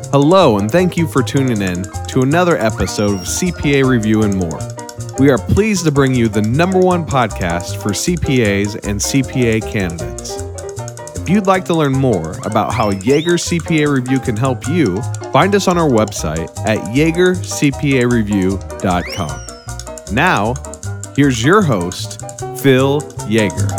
Hello, and thank you for tuning in to another episode of CPA Review and More. We are pleased to bring you the #1 podcast for CPAs and CPA candidates. If you'd like to learn more about how Yeager CPA Review can help you, find us on our website at yeagercpareview.com. Now, here's your host, Phil Yeager.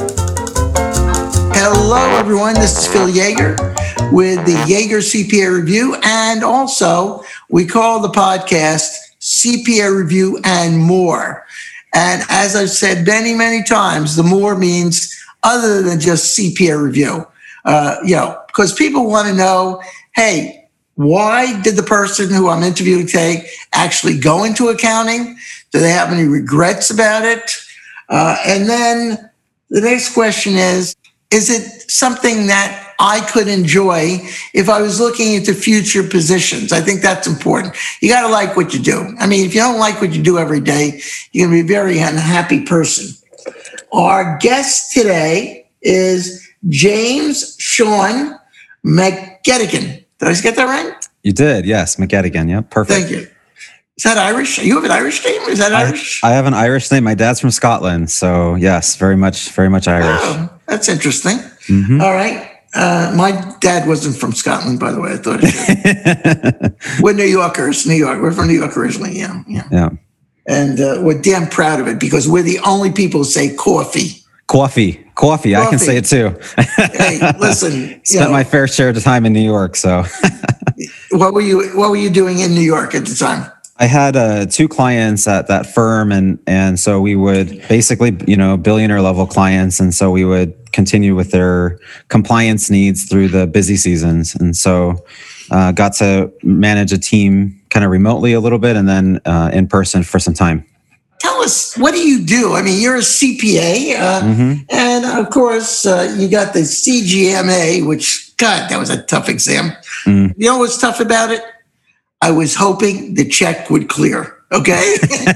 Hello, everyone. This is Phil Yeager with the Yeager CPA Review, and also we call the podcast CPA Review and More. And as I've said many, many times, the more means other than just CPA Review. Because people want to know, hey, why did the person who I'm interviewing today actually go into accounting? Do they have any regrets about it? And then the next question is it something that I could enjoy if I was looking into future positions? I think that's important. You got to like what you do. I mean, if you don't like what you do every day, you're going to be a very unhappy person. Our guest today is James Sean McGettigan. Did I get that right? You did, yes. McGettigan, yeah, perfect. Thank you. Is that Irish? You have an Irish name? Is that Irish? I have an Irish name. My dad's from Scotland, so yes, very much Irish. Oh, that's interesting. Mm-hmm. All right. My dad wasn't from Scotland, by the way. I thought it should. We're New Yorkers. We're from New York originally. Yeah. And we're damn proud of it because we're the only people who say coffee. Coffee. I can say it too. Hey, listen. Spent my fair share of time in New York. So, what were you doing in New York at the time? I had 2 clients at that firm, and so we would basically, billionaire level clients, and so we would continue with their compliance needs through the busy seasons, and so got to manage a team kind of remotely a little bit, and then in person for some time. Tell us, what do you do? I mean, you're a CPA, and of course, you got the CGMA, which, God, that was a tough exam. You know what's tough about it? I was hoping the check would clear, okay?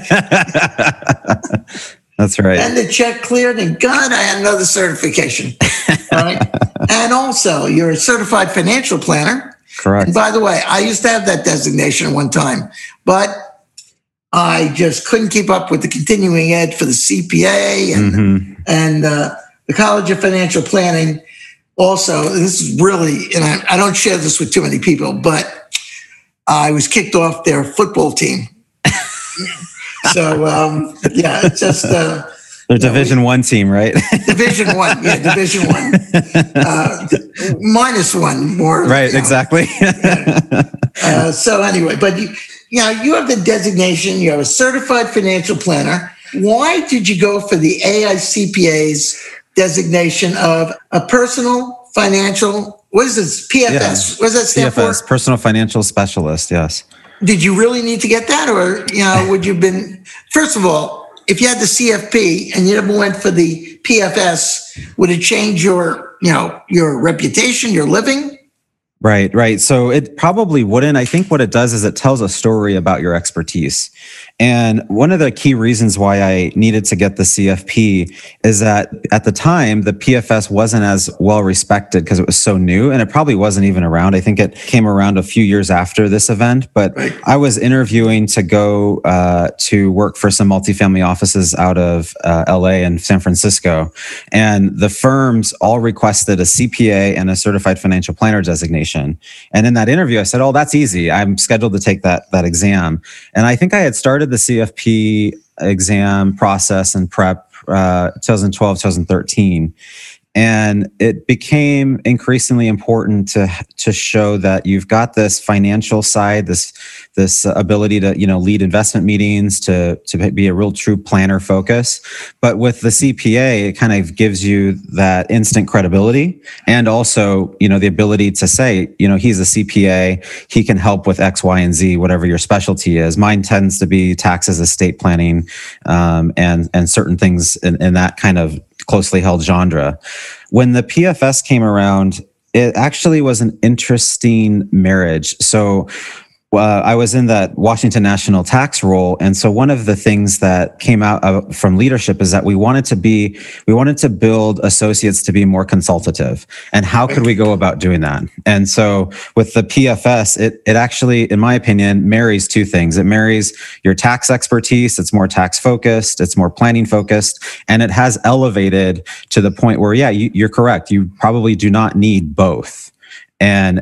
That's right. And the check cleared, and God, I had another certification. All right. And also, you're a certified financial planner. Correct. And by the way, I used to have that designation one time, but I just couldn't keep up with the continuing ed for the CPA and the College of Financial Planning. Also, this is really, and I don't share this with too many people, but I was kicked off their football team. So, it's just... Their Division I team, right? Division I, Division I. -1 more. Right, exactly. So anyway, but you have the designation, you have a certified financial planner. Why did you go for the AICPA's designation of a personal financial, what is this, PFS? Yeah. What does that stand PFS, for? Personal Financial Specialist, yes. Did you really need to get that? Or, would you have been, first of all, if you had the CFP and you never went for the PFS, would it change your reputation, your living? Right. So it probably wouldn't. I think what it does is it tells a story about your expertise. And one of the key reasons why I needed to get the CFP is that at the time, the PFS wasn't as well respected because it was so new, and it probably wasn't even around. I think it came around a few years after this event, but right. I was interviewing to go to work for some multifamily offices out of LA and San Francisco. And the firms all requested a CPA and a certified financial planner designation. And in that interview, I said, oh, that's easy. I'm scheduled to take that exam. And I think I had started the CFP exam process and prep 2012, 2013. And it became increasingly important to show that you've got this financial side, this ability to lead investment meetings, to be a real true planner focus. But with the CPA, it kind of gives you that instant credibility, and also the ability to say he's a CPA, he can help with X, Y, and Z, whatever your specialty is. Mine tends to be taxes, estate planning, and certain things in that kind of closely held genre. When the PFS came around, it actually was an interesting marriage. So I was in that Washington National tax role. And so one of the things that came out from leadership is that we wanted to build associates to be more consultative. And how could we go about doing that? And so with the PFS, it actually, in my opinion, marries two things. It marries your tax expertise. It's more tax focused. It's more planning focused. And it has elevated to the point where, yeah, you're correct. You probably do not need both. And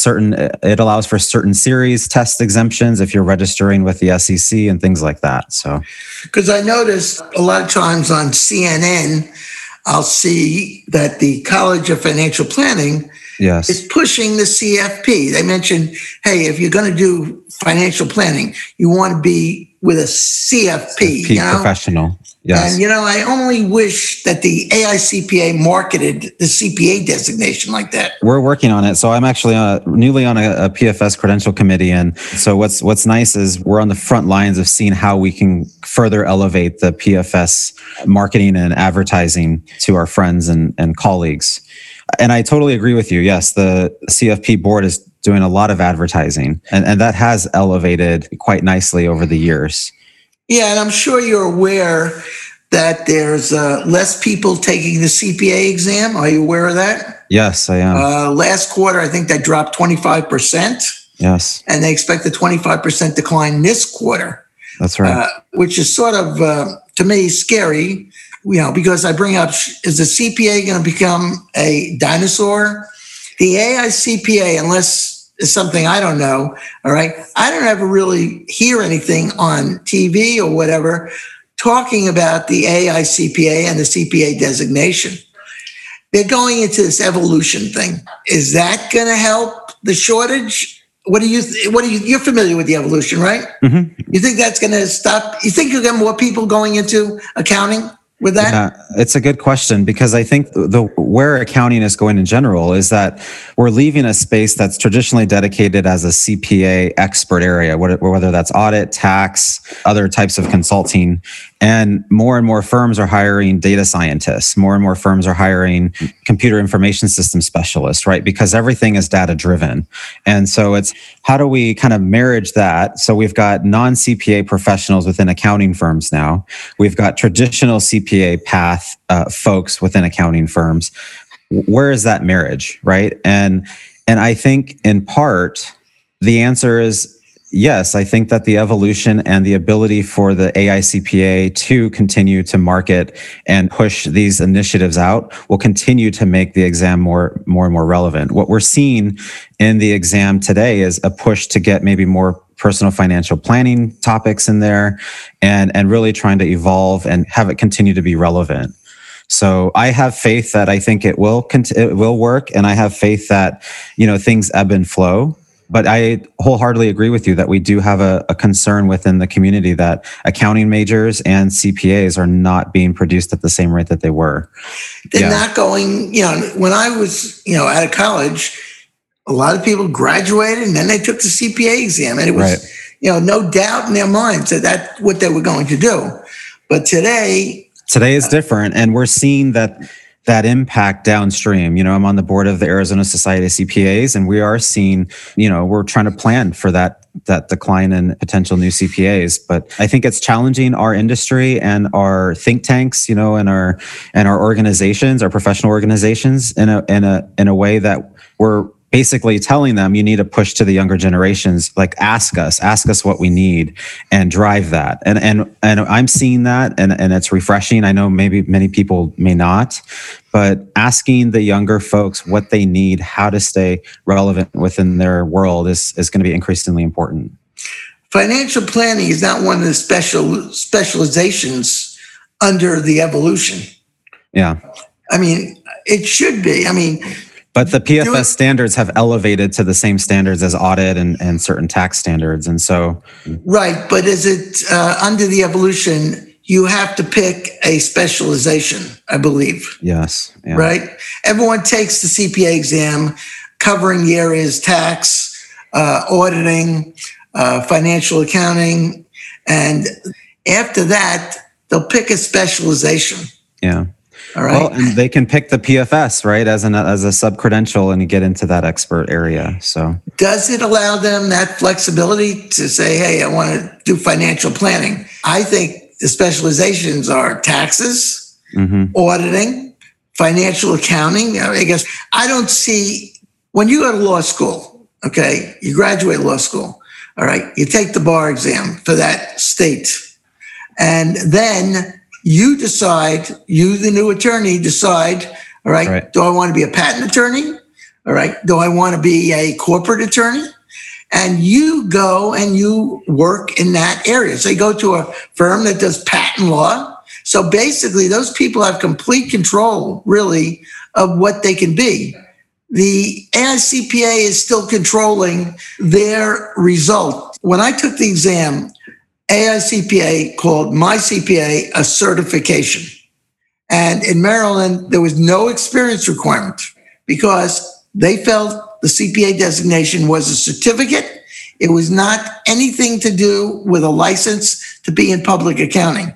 it allows for certain series test exemptions if you're registering with the SEC and things like that. So, because I noticed a lot of times on CNN, I'll see that the College of Financial Planning is pushing the CFP. They mentioned, hey, if you're going to do financial planning, you want to be with a CFP, professional. Yes. And, I only wish that the AICPA marketed the CPA designation like that. We're working on it. So I'm actually newly on a PFS credential committee. And so what's nice is we're on the front lines of seeing how we can further elevate the PFS marketing and advertising to our friends and colleagues. And I totally agree with you. Yes, the CFP board is doing a lot of advertising, and that has elevated quite nicely over the years. Yeah, and I'm sure you're aware that there's less people taking the CPA exam. Are you aware of that? Yes, I am. Last quarter, I think that dropped 25%. Yes. And they expect a 25% decline this quarter. That's right. Which is sort of, to me, scary, because I bring up, is the CPA going to become a dinosaur? The AICPA, unless is something I don't know. All right. I don't ever really hear anything on TV or whatever talking about the AICPA and the CPA designation. They're going into this evolution thing. Is that going to help the shortage? You're familiar with the evolution, right? Mm-hmm. You think that's going to stop? You think you'll get more people going into accounting with that? Yeah, it's a good question, because I think where accounting is going in general is that we're leaving a space that's traditionally dedicated as a CPA expert area, whether that's audit, tax, other types of consulting. And more firms are hiring data scientists. More and more firms are hiring computer information system specialists, right? Because everything is data driven. And so it's how do we kind of marriage that? So we've got non-CPA professionals within accounting firms now. We've got traditional CPA path folks within accounting firms. Where is that marriage, right? And I think in part, the answer is yes. I think that the evolution and the ability for the AICPA to continue to market and push these initiatives out will continue to make the exam more and more relevant. What we're seeing in the exam today is a push to get maybe more personal financial planning topics in there and really trying to evolve and have it continue to be relevant. So I have faith that I think it will work, and I have faith that things ebb and flow. But I wholeheartedly agree with you that we do have a concern within the community that accounting majors and CPAs are not being produced at the same rate that they were. They're not going, when I was, out of college, a lot of people graduated and then they took the CPA exam. And it was, no doubt in their minds that that's what they were going to do. But today is different. And we're seeing that impact downstream. I'm on the board of the Arizona Society of CPAs, and we are seeing, we're trying to plan for that decline in potential new CPAs. But I think it's challenging our industry and our think tanks, and our organizations, our professional organizations in a way that we're basically telling them you need to push to the younger generations, like ask us what we need and drive that. And I'm seeing that and it's refreshing. I know maybe many people may not, but asking the younger folks what they need, how to stay relevant within their world is going to be increasingly important. Financial planning is not one of the specializations under the evolution. Yeah. I mean, it should be. But the PFS standards have elevated to the same standards as audit and certain tax standards. And so. Right. But is it under the evolution, you have to pick a specialization, I believe. Yes. Yeah. Right. Everyone takes the CPA exam covering the areas tax, auditing, financial accounting. And after that, they'll pick a specialization. Yeah. All right. Well, and they can pick the PFS, right, as a sub-credential and get into that expert area. So Does it allow them that flexibility to say, hey, I want to do financial planning? I think the specializations are taxes, auditing, financial accounting. I guess I don't see, when you go to law school, okay, you graduate law school, all right, you take the bar exam for that state. And then you decide, you, the new attorney, decide, all right, do I want to be a patent attorney? All right, do I want to be a corporate attorney? And you go and you work in that area. So you go to a firm that does patent law. So basically, those people have complete control, really, of what they can be. The AICPA is still controlling their result. When I took the exam, AICPA called my CPA a certification. And in Maryland, there was no experience requirement because they felt the CPA designation was a certificate. It was not anything to do with a license to be in public accounting.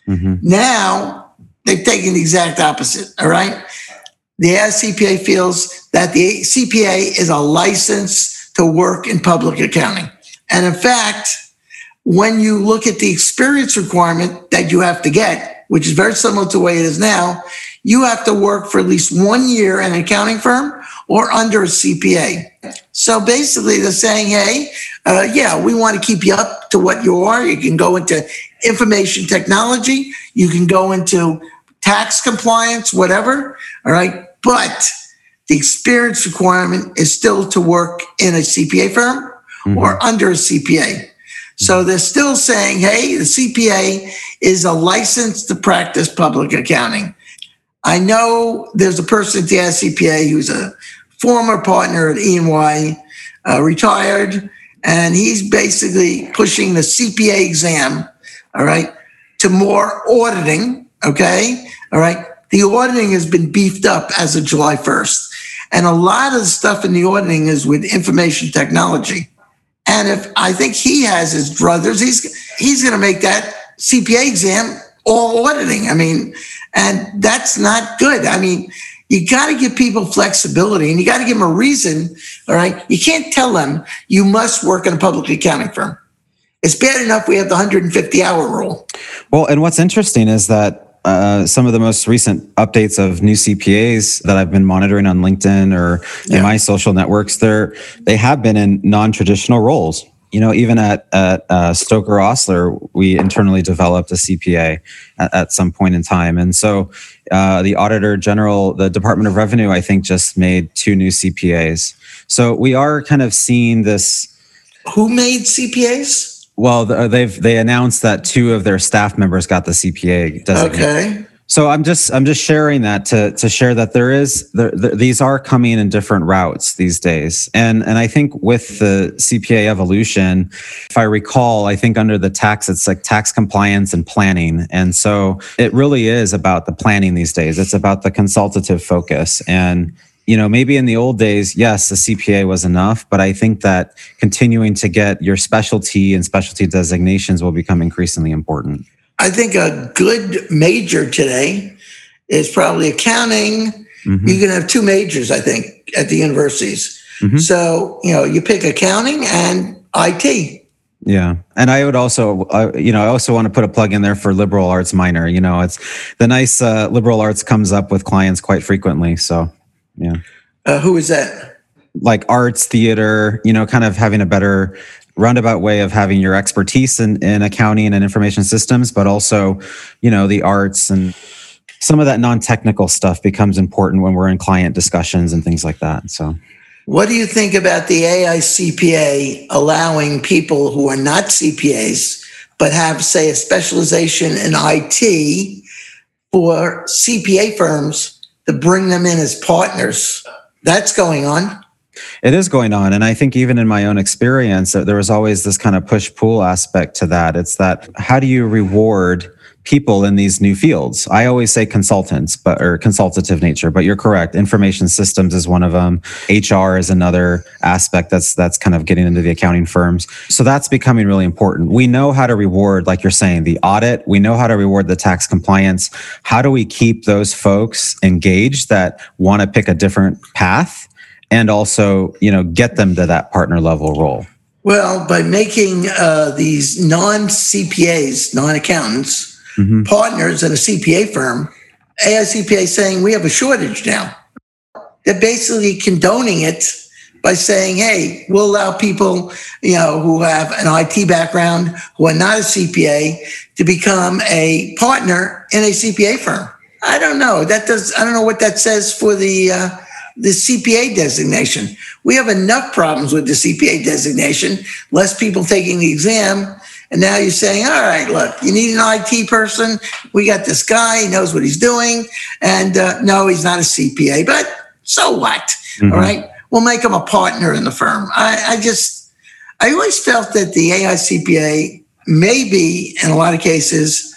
Now, they've taken the exact opposite, all right? The AICPA feels that the CPA is a license to work in public accounting. And in fact, when you look at the experience requirement that you have to get, which is very similar to the way it is now, you have to work for at least 1 year in an accounting firm or under a CPA. So basically they're saying, hey, yeah, we want to keep you up to what you are. You can go into information technology. You can go into tax compliance, whatever. All right. But the experience requirement is still to work in a CPA firm or under a CPA. So they're still saying, hey, the CPA is a license to practice public accounting. I know there's a person at the CPA who's a former partner at E&Y, retired, and he's basically pushing the CPA exam, all right, to more auditing, okay, all right. The auditing has been beefed up as of July 1st. And a lot of the stuff in the auditing is with information technology. And if I think he has his druthers, he's going to make that CPA exam all auditing. I mean, and that's not good. I mean, you got to give people flexibility and you got to give them a reason. All right. You can't tell them you must work in a public accounting firm. It's bad enough we have the 150-hour rule. Well, and what's interesting is that some of the most recent updates of new CPAs that I've been monitoring on LinkedIn or in my social networks, they have been in non-traditional roles. You know, even at Stoker Osler, we internally developed a CPA at some point in time. And so the Auditor General, the Department of Revenue, I think just made 2 new CPAs. So we are kind of seeing this. Who made CPAs? Well, they announced that 2 of their staff members got the CPA designation. Okay. So I'm just sharing that to share that these are coming in different routes these days, and I think with the CPA evolution, if I recall, I think under the tax it's like tax compliance and planning, and so it really is about the planning these days. It's about the consultative focus. And you know, maybe in the old days, yes, the CPA was enough, but I think that continuing to get your specialty and specialty designations will become increasingly important. I think a good major today is probably accounting. You can have 2 majors, I think, at the universities. So, you know, you pick accounting and IT. Yeah. And I would also, I also want to put a plug in there for liberal arts minor. You know, it's the nice liberal arts comes up with clients quite frequently. So, yeah. Who is that? Like arts, theater, you know, kind of having a better roundabout way of having your expertise in accounting and information systems, but also, you know, the arts and some of that non-technical stuff becomes important when we're in client discussions and things like that. So what do you think about the AICPA allowing people who are not CPAs, but have, say, a specialization in IT for CPA firms to bring them in as partners? That's going on. It is going on. And I think even in my own experience, there was always this kind of push-pull aspect to that. It's that how do you reward people in these new fields. I always say consultants, or consultative nature, but you're correct. Information systems is one of them. HR is another aspect that's kind of getting into the accounting firms. So that's becoming really important. We know how to reward, like you're saying, the audit. We know how to reward the tax compliance. How do we keep those folks engaged that want to pick a different path and also, get them to that partner level role? Well, by making these non-CPAs, non-accountants, partners in a CPA firm, AICPA is saying we have a shortage now. They're basically condoning it by saying, hey, we'll allow people, who have an IT background, who are not a CPA, to become a partner in a CPA firm. I don't know. I don't know what that says for the CPA designation. We have enough problems with the CPA designation, less people taking the exam. And now you're saying, all right, look, you need an IT person. We got this guy, he knows what he's doing. And no, he's not a CPA, but so what? All right, we'll make him a partner in the firm. I always felt that the AICPA may be, in a lot of cases,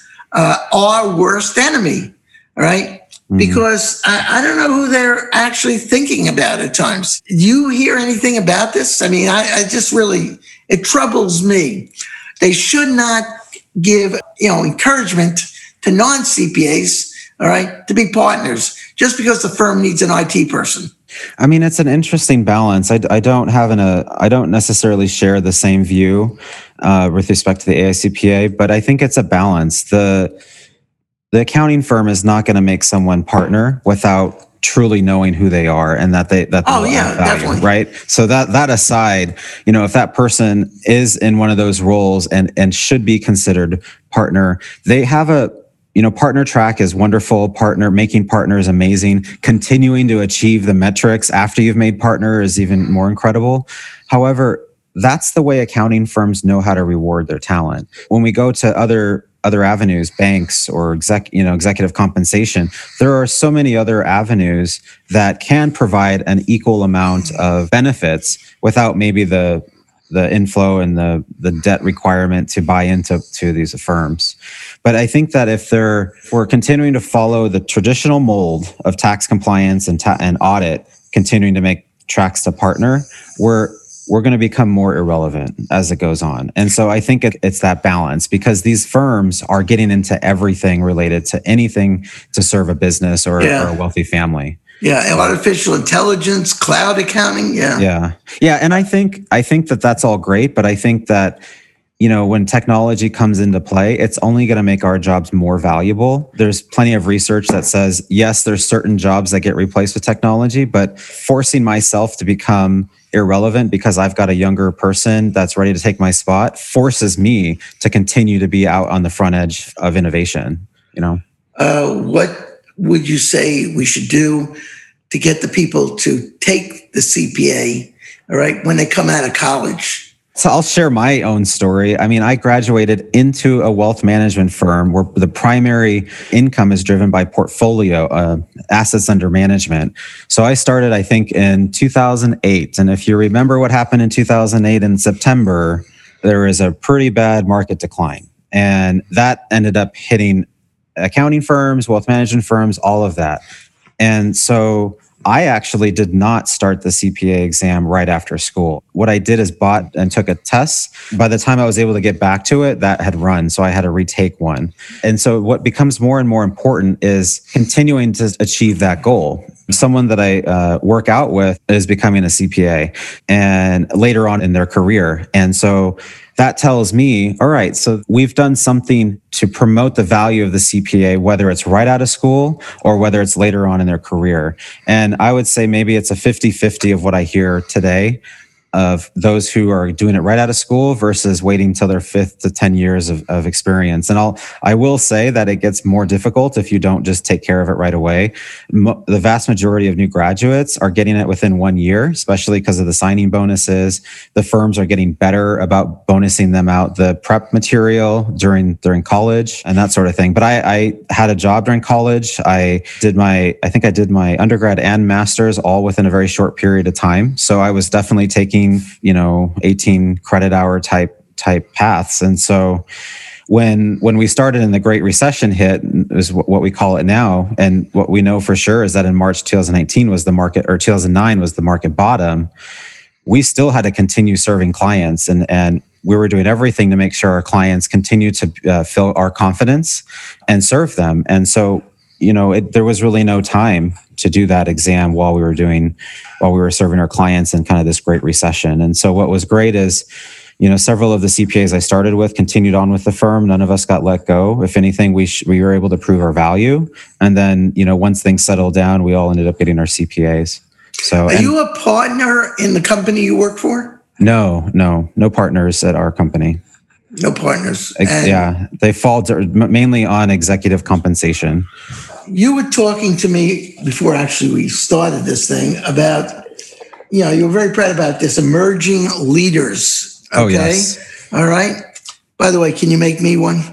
our worst enemy, all right? Because I don't know who they're actually thinking about at times. Do you hear anything about this? I mean, I just really, it troubles me. They should not give, encouragement to non-CPAs, all right, to be partners just because the firm needs an IT person. I mean, it's an interesting balance. I don't necessarily share the same view with respect to the AICPA, but I think it's a balance. The accounting firm is not going to make someone partner without truly knowing who they are and that they value, definitely. Right? So that aside, if that person is in one of those roles and should be considered partner, they have a partner track is wonderful. Making partner is amazing. Continuing to achieve the metrics after you've made partner is even more incredible. However, that's the way accounting firms know how to reward their talent. When we go to other avenues, banks or executive compensation, there are so many other avenues that can provide an equal amount of benefits without maybe the inflow and the debt requirement to buy into these firms. But I think that if we're continuing to follow the traditional mold of tax compliance and audit, continuing to make tracks to partner, we're going to become more irrelevant as it goes on. And so I think it's that balance, because these firms are getting into everything related to anything to serve a business or a wealthy family. Yeah, and artificial intelligence, cloud accounting. Yeah. And I think that's all great, but I think that when technology comes into play, it's only going to make our jobs more valuable. There's plenty of research that says, yes, there's certain jobs that get replaced with technology, but forcing myself to become irrelevant because I've got a younger person that's ready to take my spot forces me to continue to be out on the front edge of innovation. What would you say we should do to get the people to take the CPA, all right, when they come out of college? So I'll share my own story. I mean, I graduated into a wealth management firm where the primary income is driven by portfolio assets under management. So I started, I think, in 2008. And if you remember what happened in 2008 in September, there was a pretty bad market decline. And that ended up hitting accounting firms, wealth management firms, all of that. And so I actually did not start the CPA exam right after school. What I did is bought and took a test. By the time I was able to get back to it, that had run. So I had to retake one. And so what becomes more and more important is continuing to achieve that goal. Someone that I work out with is becoming a CPA and later on in their career. And so that tells me, all right, so we've done something to promote the value of the CPA, whether it's right out of school or whether it's later on in their career. And I would say maybe it's a 50-50 of what I hear today of those who are doing it right out of school versus waiting till their 5 to 10 years of experience. And I will say that it gets more difficult if you don't just take care of it right away. The vast majority of new graduates are getting it within 1 year, especially because of the signing bonuses. The firms are getting better about bonusing them out the prep material during college and that sort of thing. But I had a job during college. I think I did my undergrad and master's all within a very short period of time. So I was definitely taking 18 credit hour type paths. And so when we started and the Great Recession hit, is what we call it now, and what we know for sure is that in March 2019 was the market, or 2009 was the market bottom. We still had to continue serving clients, and we were doing everything to make sure our clients continue to fill our confidence and serve them. And so, there was really no time to do that exam while we were serving our clients in kind of this Great Recession. And so what was great is, several of the CPAs I started with continued on with the firm. None of us got let go. If anything, we were able to prove our value. And then, once things settled down, we all ended up getting our CPAs. So, are you a partner in the company you work for? No partners at our company. No partners. Yeah, they fall mainly on executive compensation. You were talking to me before actually we started this thing about, you were very proud about this emerging leaders. Okay? Oh, yes. All right. By the way, can you make me one?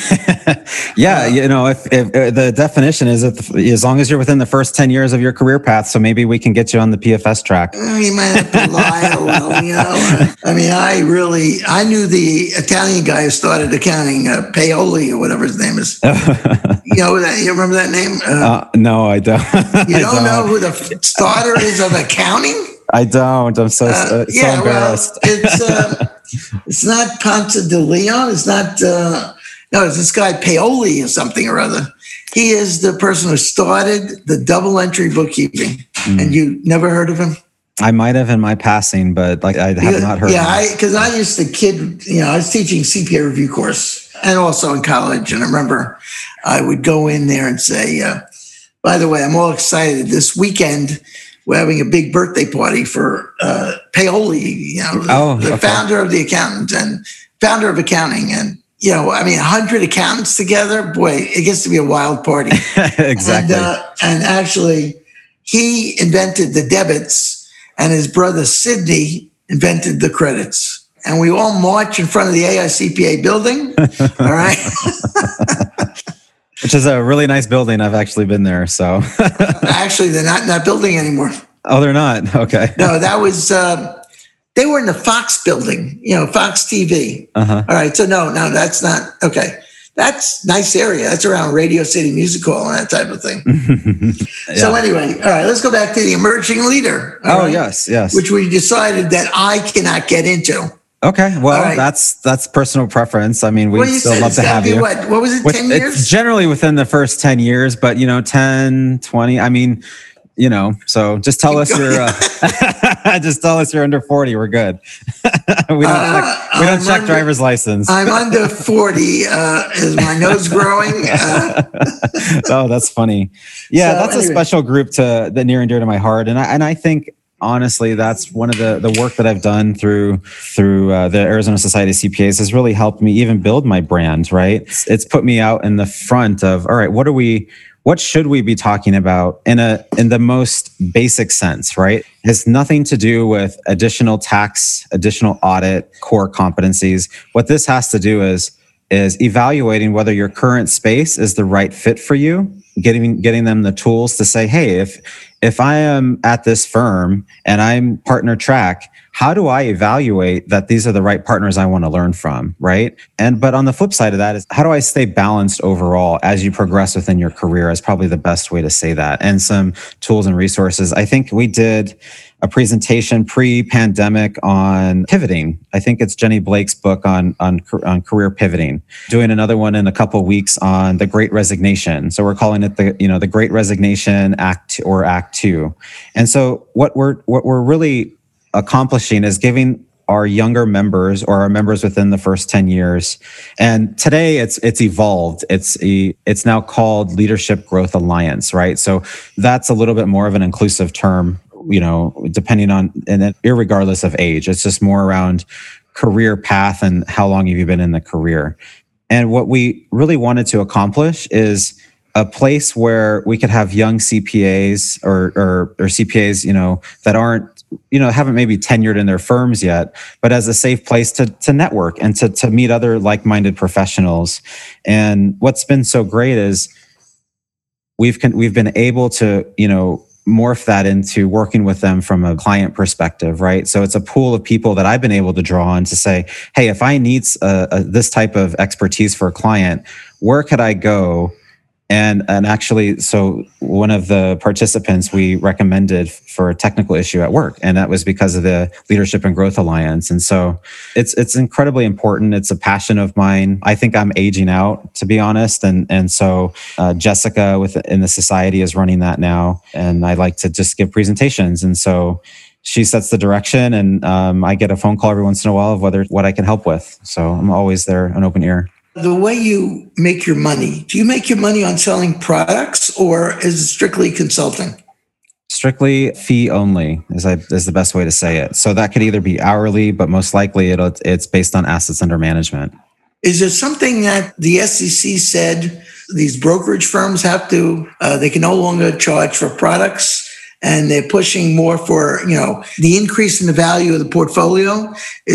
Yeah, if the definition is that as long as you're within the first 10 years of your career path, so maybe we can get you on the PFS track. You might have to lie a little, I mean, I knew the Italian guy who started accounting, Paoli or whatever his name is. You remember that name? No, I don't. You don't know who the starter is of accounting? I don't. I'm so embarrassed. Well, it's not Ponce de Leon. It's not. No, it's this guy Paoli or something or other. He is the person who started the double entry bookkeeping. And you never heard of him? I might have in my passing, but I have not heard of him. Because I used to I was teaching CPA review course and also in college. And I remember I would go in there and say, by the way, I'm all excited. This weekend, we're having a big birthday party for Paoli, the founder of the accountant and founder of accounting. And 100 accountants together, boy, it gets to be a wild party. Exactly. And actually, he invented the debits, and his brother Sidney invented the credits. And we all march in front of the AICPA building. All right. Which is a really nice building. I've actually been there. So actually, they're not in that building anymore. Oh, they're not? Okay. No, that was... they were in the Fox building, Fox TV. Uh-huh. All right. So no, that's not. Okay. That's nice area. That's around Radio City Music Hall and that type of thing. Yeah. So anyway, all right, let's go back to the emerging leader. Right? Yes. Which we decided that I cannot get into. Okay. Well, right. That's personal preference. I mean, we'd still love to have you. What was it, 10 years? It's generally within the first 10 years, but 10, 20, I mean, so just tell us you're under 40. We're good. we don't check driver's license. I'm under 40. Is my nose growing? Oh, that's funny. Yeah, so, that's anyway. A special group that near and dear to my heart. And I think honestly, that's one of the work that I've done through the Arizona Society of CPAs has really helped me even build my brand. Right, it's put me out in the front of, all right, what should we be talking about in the most basic sense, right? It has nothing to do with additional tax, additional audit, core competencies. What this has to do is evaluating whether your current space is the right fit for you, getting them the tools to say, hey, if I am at this firm and I'm partner track, how do I evaluate that these are the right partners I want to learn from, right? But on the flip side of that is, how do I stay balanced overall as you progress within your career is probably the best way to say that. And some tools and resources. I think we did a presentation pre-pandemic on pivoting. I think it's Jenny Blake's book on career pivoting. Doing another one in a couple of weeks on the Great Resignation. So we're calling it the Great Resignation Act or Act 2. And so what we're really accomplishing is giving our younger members or our members within the first 10 years. And today it's evolved. It's now called Leadership Growth Alliance, right? So that's a little bit more of an inclusive term, depending on, and then irregardless of age. It's just more around career path and how long have you been in the career. And what we really wanted to accomplish is a place where we could have young CPAs or CPAs, that aren't, haven't maybe tenured in their firms yet, but as a safe place to network and to meet other like-minded professionals. And what's been so great is we've been able to, morphed that into working with them from a client perspective, right? So it's a pool of people that I've been able to draw on to say, hey, if I need this type of expertise for a client, where could I go? And actually, so one of the participants we recommended for a technical issue at work, and that was because of the Leadership and Growth Alliance. And so it's incredibly important. It's a passion of mine. I think I'm aging out, to be honest. And so Jessica in the society is running that now, and I like to just give presentations. And so she sets the direction, and I get a phone call every once in a while of what I can help with. So I'm always there, an open ear. The way you make your money, do you make your money on selling products, or is it strictly consulting? Strictly fee only is the best way to say it. So that could either be hourly, but most likely it's based on assets under management. Is there something that the SEC said these brokerage firms have to, they can no longer charge for products, and they're pushing more for, the increase in the value of the portfolio?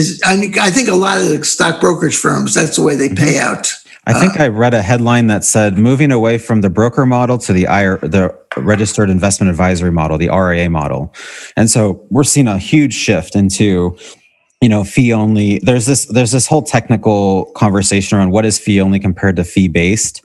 I think a lot of the stock brokerage firms, that's the way they pay out. I think I read a headline that said moving away from the broker model to the registered investment advisory model, the RIA model. And so we're seeing a huge shift into fee only. There's this whole technical conversation around what is fee only compared to fee based.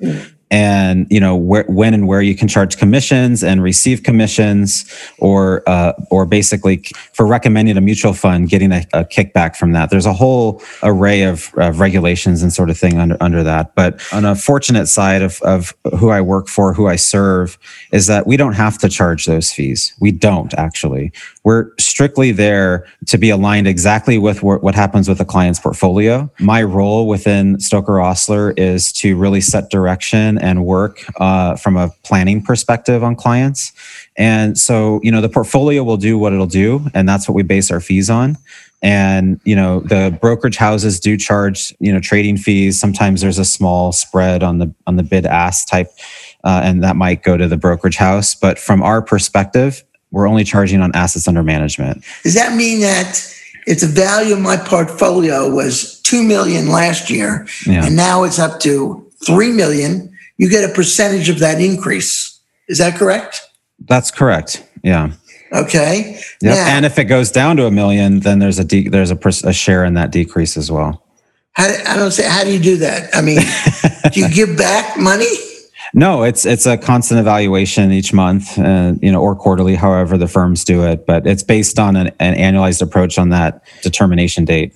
And when and where you can charge commissions and receive commissions, or basically for recommending a mutual fund, getting a kickback from that. There's a whole array of regulations and sort of thing under that. But on a fortunate side of who I work for, who I serve, is that we don't have to charge those fees. We don't actually. We're strictly there to be aligned exactly with what happens with the client's portfolio. My role within Stoker Ostler is to really set direction and work from a planning perspective on clients. And so, the portfolio will do what it'll do, and that's what we base our fees on. And, the brokerage houses do charge, trading fees. Sometimes there's a small spread on the bid ask type, and that might go to the brokerage house. But from our perspective, we're only charging on assets under management. Does that mean that if the value of my portfolio was $2 million last year, and now it's up to $3 million, you get a percentage of that increase? Is that correct? That's correct. Yeah. Okay. Yep. Now, and if it goes down to $1 million, then there's a share in that decrease as well. How do you do that? I mean, do you give back money? No, it's a constant evaluation each month, or quarterly, however the firms do it. But it's based on an annualized approach on that determination date.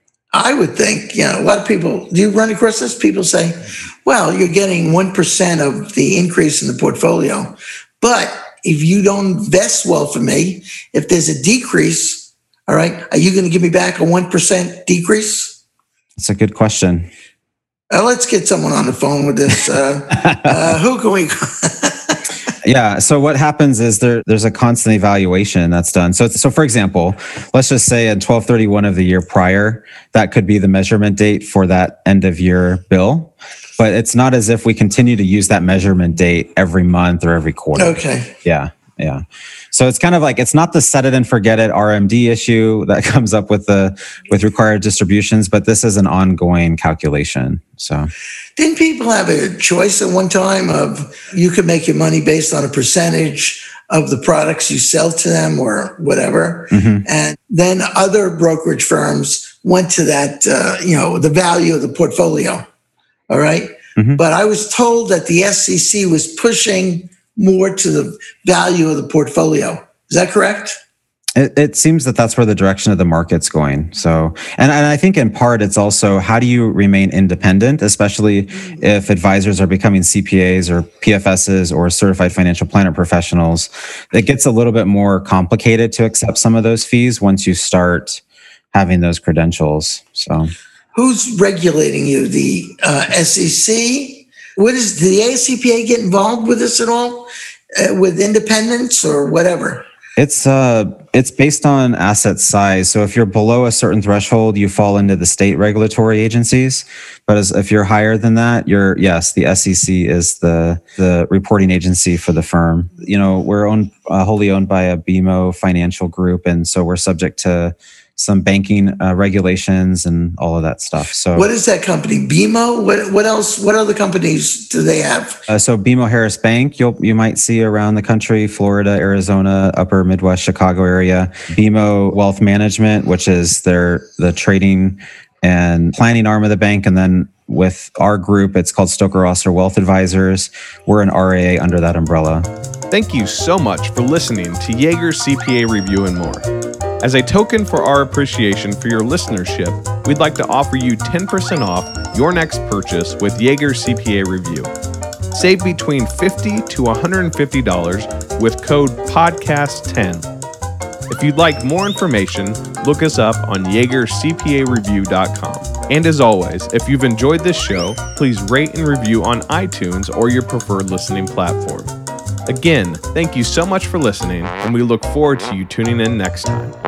I would think, a lot of people, do you run across this? People say, well, you're getting 1% of the increase in the portfolio. But if you don't invest well for me, if there's a decrease, all right, are you going to give me back a 1% decrease? That's a good question. Let's get someone on the phone with this. Who can we? Yeah. So what happens is there's a constant evaluation that's done. So for example, let's just say in 12/31 of the year prior, that could be the measurement date for that end of year bill. But it's not as if we continue to use that measurement date every month or every quarter. Okay. Yeah. So it's kind of like, it's not the set it and forget it RMD issue that comes up with required distributions, but this is an ongoing calculation. So didn't people have a choice at one time of you could make your money based on a percentage of the products you sell to them or whatever? Mm-hmm. And then other brokerage firms went to that, the value of the portfolio. All right. Mm-hmm. But I was told that the SEC was pushing more to the value of the portfolio. Is that correct? It seems that that's where the direction of the market's going. So, and I think in part it's also, how do you remain independent, especially if advisors are becoming CPAs or PFSs or certified financial planner professionals? It gets a little bit more complicated to accept some of those fees once you start having those credentials. So, who's regulating you? The SEC? Did the ACPA get involved with this at all, with independence or whatever? It's based on asset size. So if you're below a certain threshold, you fall into the state regulatory agencies. But if you're higher than that, the SEC is the reporting agency for the firm. We're wholly owned by a BMO financial group, and so we're subject to some banking regulations and all of that stuff. So what is that company? BMO? What else? What other companies do they have? So BMO Harris Bank, you might see around the country, Florida, Arizona, upper Midwest, Chicago area. BMO Wealth Management, which is the trading and planning arm of the bank. And then with our group, it's called Stoker Rosser Wealth Advisors. We're an RIA under that umbrella. Thank you so much for listening to Yeager CPA Review and More. As a token for our appreciation for your listenership, we'd like to offer you 10% off your next purchase with Yeager CPA Review. Save between $50 to $150 with code PODCAST10. If you'd like more information, look us up on YeagerCPAReview.com. And as always, if you've enjoyed this show, please rate and review on iTunes or your preferred listening platform. Again, thank you so much for listening, and we look forward to you tuning in next time.